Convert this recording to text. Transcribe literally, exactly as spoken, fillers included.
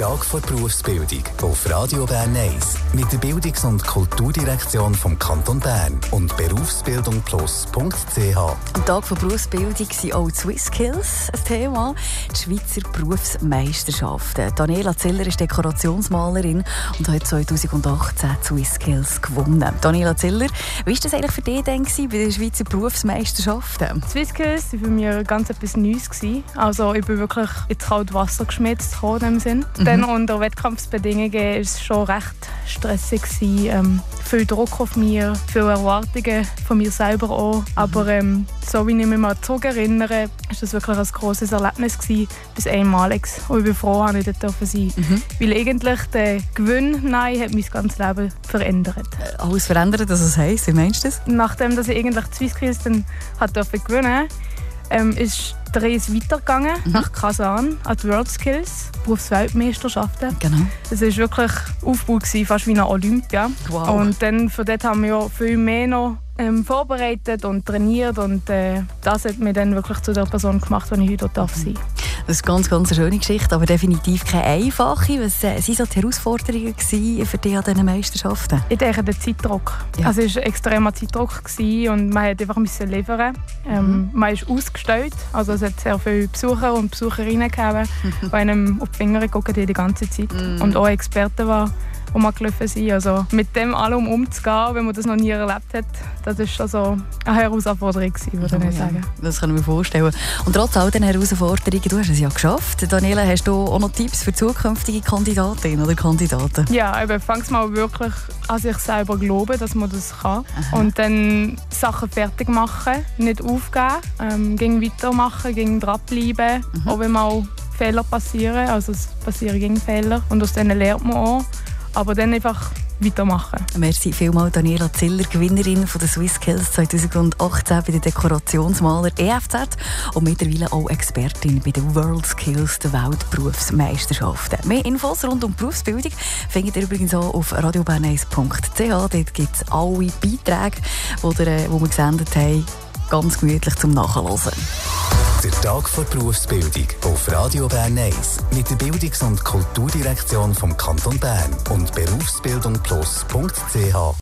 Tag vor Berufsbildung auf Radio Bern eins mit der Bildungs- und Kulturdirektion vom Kanton Bern und berufsbildung plus punkt c h. Am Tag vor Berufsbildung sind auch die SwissSkills ein Thema, die Schweizer Berufsmeisterschaften. Daniela Zeller ist Dekorationsmalerin und hat zweitausendachtzehn die SwissSkills gewonnen. Daniela Zeller, wie war das eigentlich für dich denn bei den Schweizer Berufsmeisterschaften? Die SwissSkills waren für mich ganz etwas Neues. Also ich bin wirklich ins kalte Wasser geschmitzt in dem Sinn. Mhm. Dann unter Wettkampfbedingungen war es schon recht stressig. Ähm, viel Druck auf mir, viele Erwartungen von mir selber auch. Mhm. Aber ähm, so wie ich mich mal zurückerinnere, war das wirklich ein grosses Erlebnis gewesen, bis einmaliges. Und ich bin froh, dass ich dort sein durfte. Mhm. Weil eigentlich der Gewinn nein, hat mein ganzes Leben verändert. Äh, alles verändert, was das heisst? Wie meinst du das? Nachdem dass ich eigentlich die SwissSkills dann durfte gewinnen, ähm, ist die Reise weitergegangen mhm. nach Kasan an die WorldSkills, Berufsweltmeisterschaften. Genau. Es war wirklich Aufbau, fast wie eine Olympia. Wow. Und dann, für das haben wir ja viel mehr noch ähm, vorbereitet und trainiert. Und äh, das hat mich dann wirklich zu der Person gemacht, die ich heute darf sein. Das ist eine ganz, ganz schöne Geschichte, aber definitiv keine einfache. Was waren so die Herausforderungen für dich an diesen Meisterschaften? Ich denke, der Zeitdruck. Ja. Also es war ein extremer Zeitdruck und man musste einfach liefern. Ähm, mhm. Man ist ausgestellt. Also es hat sehr viele Besucher und Besucherinnen gegeben, die einem auf die Finger gucken die, die ganze Zeit. Mhm. Und auch Experten, die wo man gelaufen sind. Also mit dem allem umzugehen, wenn man das noch nie erlebt hat, das war schon so eine Herausforderung, würde ich sagen. Ja, das kann ich mir vorstellen. Und trotz all diesen Herausforderungen, du hast es ja geschafft. Daniela, hast du auch noch Tipps für zukünftige Kandidatinnen oder Kandidaten? Ja, eben, fang's mal wirklich an sich selber glauben, dass man das kann. Aha. Und dann Sachen fertig machen, nicht aufgeben, ähm, gegen weitermachen, gegen dranbleiben, mhm. auch wenn mal Fehler passieren. Also es passieren gegen Fehler und aus denen lernt man auch. Aber dann einfach weitermachen. Merci vielmals, Daniela Zeller, Gewinnerin von der SwissSkills zweitausendachtzehn bei der Dekorationsmaler E F Z und mittlerweile auch Expertin bei den WorldSkills, der Weltberufsmeisterschaften. Mehr Infos rund um die Berufsbildung findet ihr übrigens auch auf radio bern eins punkt c h. Dort gibt es alle Beiträge, die wir gesendet haben, ganz gemütlich zum Nachhören. Der Tag vor Berufsbildung auf Radio Bern eins mit der Bildungs- und Kulturdirektion vom Kanton Bern und berufsbildung plus punkt c h.